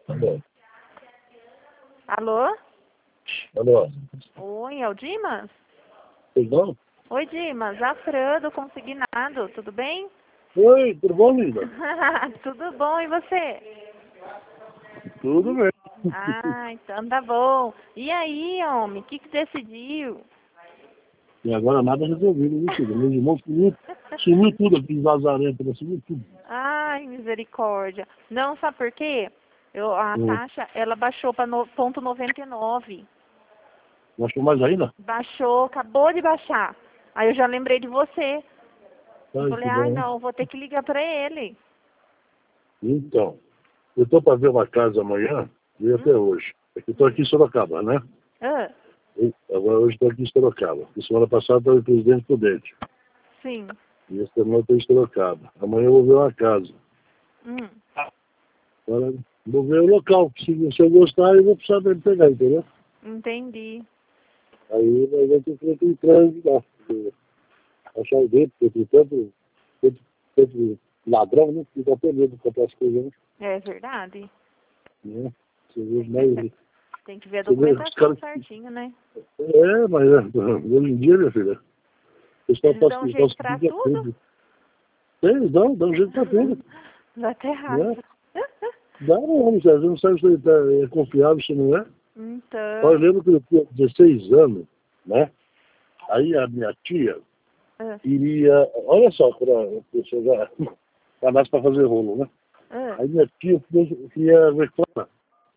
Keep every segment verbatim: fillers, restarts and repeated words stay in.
Alô? Alô? Alô? Oi, é o Dimas? Tudo bom? Oi, Dimas. A Fran do Consignado, tudo bem? Oi, tudo bom, linda? Tudo bom, e você? Tudo bem. Ah, então tá bom. E aí, homem, o que que decidiu? E agora nada resolvido, viu, filho? Meu irmão sumiu, sumiu tudo aqui em Vazarento, né? Sumiu tudo. Ai, misericórdia. Não, sabe por quê? Eu, a Hum. taxa, ela baixou para no, ponto noventa e nove. Gostou mais ainda? Baixou, acabou de baixar. Aí eu já lembrei de você. Eu Ai, falei, que ai bom. não, vou ter que ligar para ele. Então, eu tô para ver uma casa amanhã e até Hum? hoje. É que eu tô aqui em Sorocaba, né? Ah, Eu, agora hoje estou aqui em Sorocaba. E semana passada estava em Presidente Prudente. sim. E esta semana estou em Sorocaba. Amanhã eu vou ver uma casa. Hum. Agora, vou ver o local. Se, se eu gostar, eu vou precisar dele pegar, entendeu? Entendi. Aí vai vai ter que ir em trânsito lá. porque Achar o dedo, porque tem tanto, tanto, tanto ladrão, né? Que dá até medo de comprar as coisas, né? É verdade. Né? Você vê Tem que mais. ver, tem que ver a Você vê os documentação caras. certinho, né? É, mas é, hoje em dia, minha filha, o pessoal Eles dão um passa jeito passa pra tudo, tudo. tudo. Tem, dá, dá um jeito pra tudo. Dá até Né? raiva. Dá, não, você não sabe se ele tá, é confiável, se não é. Olha, eu Então. lembro que eu tinha dezesseis anos, né? Aí a minha tia Ah, iria, olha só, para chegar, para nós para fazer rolo, né? ah, Aí minha tia queria reclamar.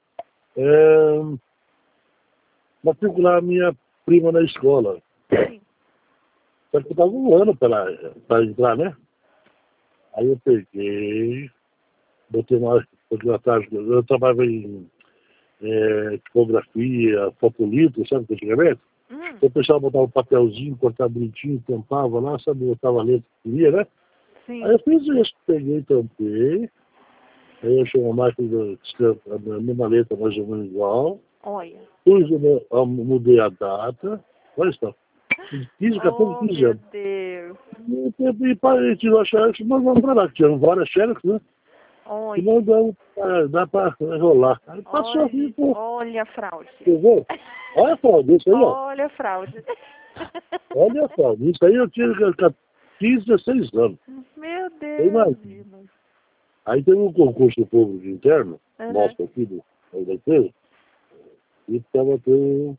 É, matricular a minha prima na escola. sim. Só que eu estava um ano para entrar, né? Aí eu peguei, botei uma, botei uma tarde, eu trabalhava em é, tipografia, fotolito, sabe, antigamente? Hum, Então o pessoal botava um papelzinho, cortava bonitinho, tampava lá, sabe, botava a letra que queria, né? Aí sim. eu fiz isso, peguei, tampei, aí eu achei uma máquina de escrever a mesma letra mais ou menos igual, Olha. pus, eu eu mudei a data, olha só, quinze, catorze, Oh, quinze meu anos. Deus. E, e, e parei, tirou a xerox, mas vamos para lá, tinham várias xerox, né? E não Olha. dá, dá para enrolar. Aí passou aqui, Olha. pô, Olha a fraude. quer ver? Olha a fraude, isso aí, ó. Olha a fraude. Olha a fraude, isso aí eu tinha quinze, dezesseis anos. Meu Eu Deus, imagino. Dimas. Aí teve um concurso público interno, Aham. nosso aqui, do, da empresa, e estava tendo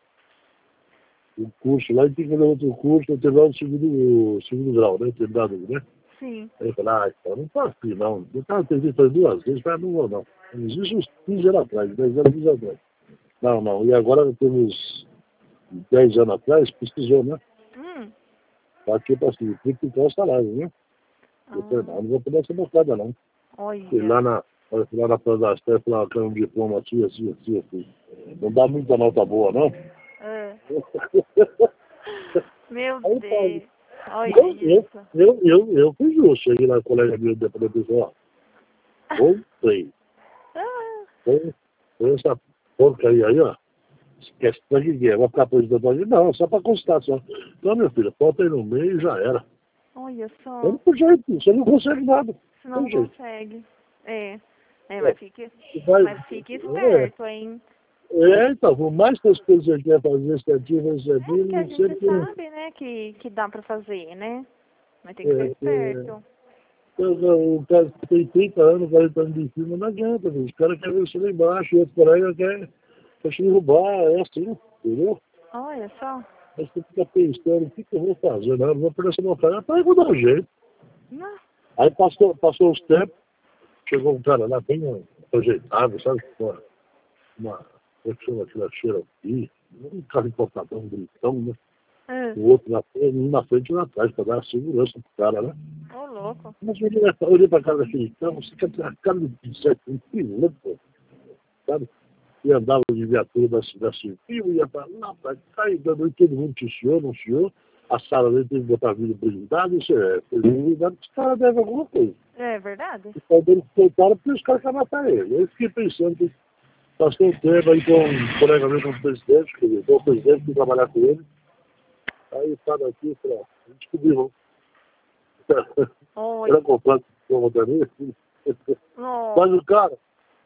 um curso lá, e tinha que fazer outro curso, eu terminar o segundo, segundo grau, né? Terminado, né? Sim. Aí eu falei, ah, então, não posso ir, não. Eu estava tentando fazer duas vezes, mas não vou, não. Isso uns quinze anos atrás, dez anos, quinze anos atrás. Não, não. E agora temos dez anos atrás, precisou, né? Hum. Tá tipo assim, triplicar o salário, né? Eu falei, não, Ah, não vou poder essa bocada, não. Fui olha. lá na, fui lá na Prodasté, falei, ah, quero um diploma assim, assim, assim, assim. Não dá muita nota boa, não? Ah. Meu Aí, Deus. Olha eu, eu, isso. eu, eu, eu fui justo. Cheguei lá, colega meu, depois eu disse, ó, voltei. Ah, Foi, foi essa porcaria aí, ó. Esquece, pra que que é? Vai ficar apresentando ali? Não, só pra constar, só. Não, meu filho, bota aí no meio e já era. olha Eu só. não tem jeito, você não consegue nada. Se Não não tem jeito. consegue. É. É, É, mas fique, você vai, mas fique é, esperto, hein? é, então, por mais que as coisas que você quer fazer certinho, É porque a certinho, gente sempre sabe, né, que, que dá pra fazer, né? Mas tem que ser é, é, esperto. o cara que tem trinta anos, quarenta anos de cima, não adianta, viu? Os caras querem você lá embaixo, e outro colega quer, quer te derrubar, é assim, entendeu? Olha só. Aí você fica pensando, o que, que eu vou fazer? Não, eu não vou perder essa montanha. Rapaz, eu vou dar um jeito. Não. Aí passou, passou os tempos, chegou um cara lá bem projetado, sabe? Uma, uma, como é que chama aquela Cherokee, um carro importadão, um gritão, né? Ah, O outro na frente, um na frente e um atrás, para dar segurança pro cara, né? ô louco. Mas eu olhei, eu olhei pra cara daquele então, você quer ter a cara de pincete, um piloto, sabe? E andava de viatura da cidade civil, ia pra lá, pra cá, e dando e todo mundo chiou, não chiou. A sala dele teve que botar vidro blindado, isso é, vidro blindado, os caras devem alguma coisa. É verdade? O pai dele coitado porque os caras querem matar ele. Eu fiquei pensando que passou um tempo aí com um colega meu como presidente, que o presidente que trabalhar com ele. Aí estava aqui para descobrir, não. Oi. Era comprado com o motorista. Mas Oh, o cara,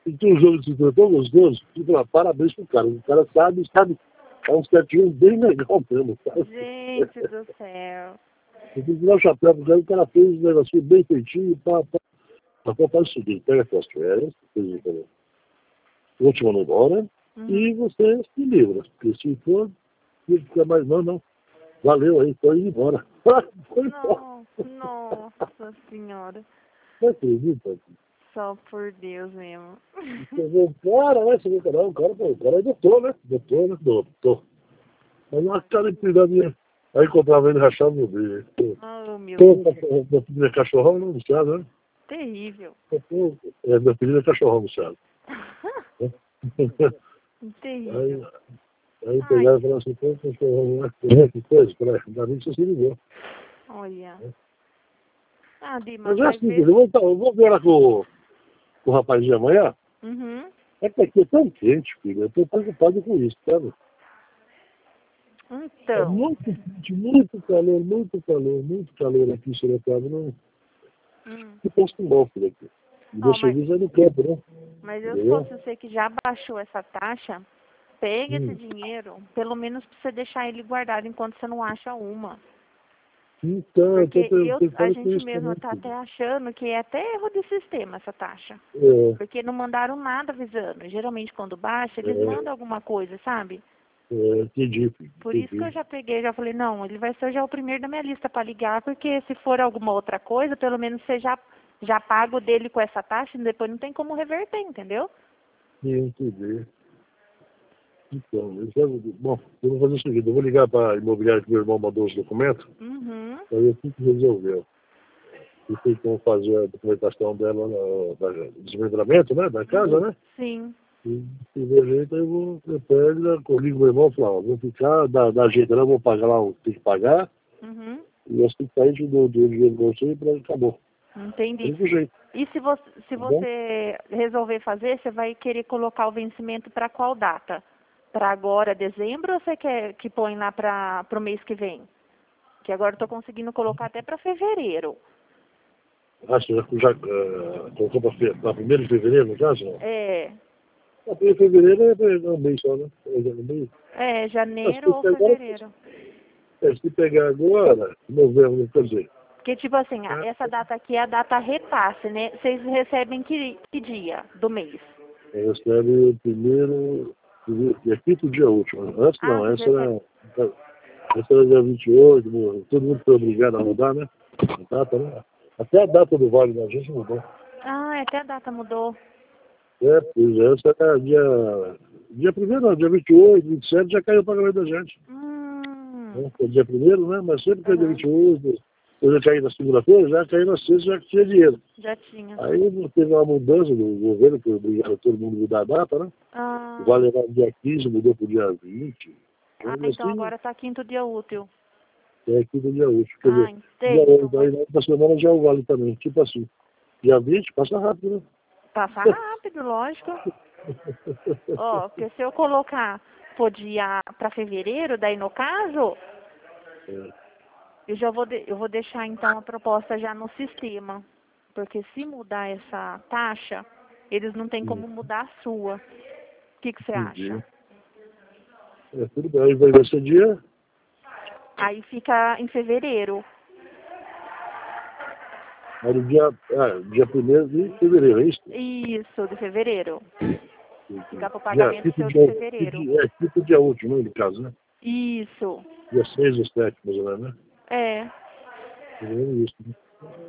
E tem um jogo de cintura tão gostoso, que fala, parabéns pro cara. O cara sabe, sabe, é um certinho bem legal mesmo, cara. Gente do céu. Eu tenho que dar o chapéu pro cara, o cara fez um negocinho bem feitinho, pá, pá. Mas faz o seguinte, pega as suas férias, última não embora, Uhum. e você se livra. Porque se for, não fica mais, não, não. Valeu aí, tô indo embora. Foi embora. Nossa, nossa senhora. Não acredita? Só por Deus mesmo. Você vê o cara, né? Você vê o cara, o cara, pô, o cara é doutor, né? Doutor, né? Doutor. Mas uma cara de cuidar minha. Aí comprava ele rachava meu brilho. Oh, meu Pô, Deus. meu filho é cachorrão, não, Luciano, né? Terrível. Pô, é, meu filho é cachorrão, Luciano. Terrível. Aí, aí pegaram e falaram assim, pô, cachorrão, né? Que coisa, peraí, ainda bem que você se ligou. Olha. Ah, Dimas, Mas é vai assim, ver. eu vou, eu vou ver lá com, com o rapazinho amanhã. Uhum. É que aqui é tão quente, filho. Eu tô preocupado com isso, sabe? É Então. muito quente, muito calor, muito calor, muito calor aqui em Sorocaba. Não Hum. se posto bom, filho, aqui. E Ó, meu mas, serviço é no campo, né? mas eu, se Entendeu? fosse você que já baixou essa taxa, pega esse Hum. dinheiro, pelo menos pra você deixar ele guardado enquanto você não acha uma. Então, eu tô Porque eu, a preocupado com gente isso mesmo também, tá filho. até achando que é até erro de sistema essa taxa. É, Porque não mandaram nada avisando. Geralmente quando baixa, eles é, mandam alguma coisa, sabe? é, entendi, filho. Por isso que eu Entendi. já peguei, já falei, não, ele vai ser já o primeiro da minha lista para ligar, porque se for alguma outra coisa, pelo menos você já, já paga o dele com essa taxa e depois não tem como reverter, entendeu? Sim, entendi. Então, eu já, bom, eu vou fazer o seguinte, eu vou ligar para a imobiliária que meu irmão mandou os documentos, Uhum. aí eu tenho que resolver. E tem como fazer a documentação dela, no desmembramento, né, da casa, né? Sim. E se der jeito, eu vou, eu pego, eu ligo meu irmão e falo, ó, vou ficar, dá, dá jeito, eu vou pagar lá o que tem que pagar, Uhum. e assim que sair, eu dou o dinheiro pra você e pra acabou. Entendi. Único jeito, E se você, se tá bom? você resolver fazer, você vai querer colocar o vencimento para qual data? Para agora, dezembro, ou você quer que põe lá para o mês que vem? Que agora eu estou conseguindo colocar até para fevereiro. Ah, você já, já uh, colocou para primeiro de fevereiro, no caso? Não? É, A primeiro de fevereiro é, é um mês só, né? É um mês. é Mas janeiro se ou pegar, fevereiro. é, se pegar agora, novembro, quer dizer, Porque, tipo assim, a- ah, essa data aqui é a data repasse, né? Vocês recebem que, que dia do mês? recebe o primeiro, primeiro, é quinto dia útil. Antes Ah, não, vocês essa recebem... era, essa era dia vinte e oito, no- todo mundo foi obrigado a mudar, né? A data, né? Até a data do Vale da gente mudou. Ah, até a data mudou. É, pois é, essa era dia, dia primeiro, não, dia vinte e oito, vinte e sete já caiu o pagamento da gente. Hum, Né? Foi dia primeiro, né? Mas sempre que é dia aham, vinte e oito, eu já caí na segunda-feira, já caí na sexta, já tinha dinheiro. já tinha. Aí teve uma mudança do governo, que obrigaram todo mundo a mudar a data, né? Ah, Vai levar dia quinze, mudou para o dia vinte. ah, Ainda então assim, agora tá quinto dia útil. é aqui do dia útil. Quer Ah, dizer, dia entendi. Então oito, vai aí na outra semana já é o vale também. Tipo assim, dia vinte passa rápido, passar né? rápido, lógico. Ó, porque se eu colocar por dia para fevereiro, daí no caso, É, eu já vou, de- eu vou deixar então a proposta já no sistema. Porque se mudar essa taxa, eles não têm sim, como mudar a sua. O que que você acha? entendi. É, tudo bem, aí vai vai ser dia, Aí fica em fevereiro. aí no dia, ah, dia primeiro de fevereiro, é isso? Isso, de fevereiro. Fica pro Dia, pagamento quinto seu de dia, quinto fevereiro. dia, é, quinto dia útil, né, no caso, né? Isso. Dia seis ou sete, mais ou menos, né? É. Mais ou menos isso, né?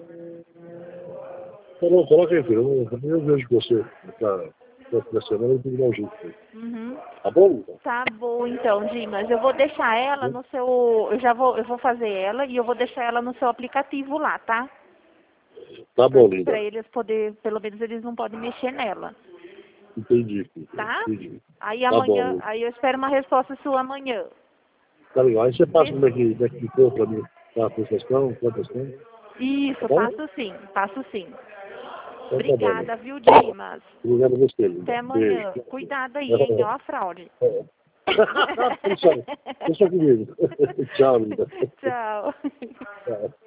Tá bom, coloca aí, filho. Eu, eu vejo com você pra, pra semana, eu tenho que dar um jeito. Uhum. Tá bom, então? Tá bom então, Dimas. Eu vou deixar ela no seu. Eu já vou, eu vou fazer ela e eu vou deixar ela no seu aplicativo lá, tá? Tá bom, Para linda. eles poder, pelo menos eles não podem mexer nela, Entendi, filho. tá? Entendi. Aí Tá bom, amanhã, linda. aí eu espero uma resposta sua amanhã. Tá legal. Aí você passa Vê- como é que, como é que ficou pra mim. Tá, a prestação, tá a prestação. Tá Isso, bom? passo sim, passo sim. Então tá bom, Obrigada, linda. viu, Dimas? Obrigado a você, linda. Até Beijo. amanhã. Cuidado aí, hein? Ó a fraude. Deixa, deixa comigo. Tchau, linda. Tchau. Tchau.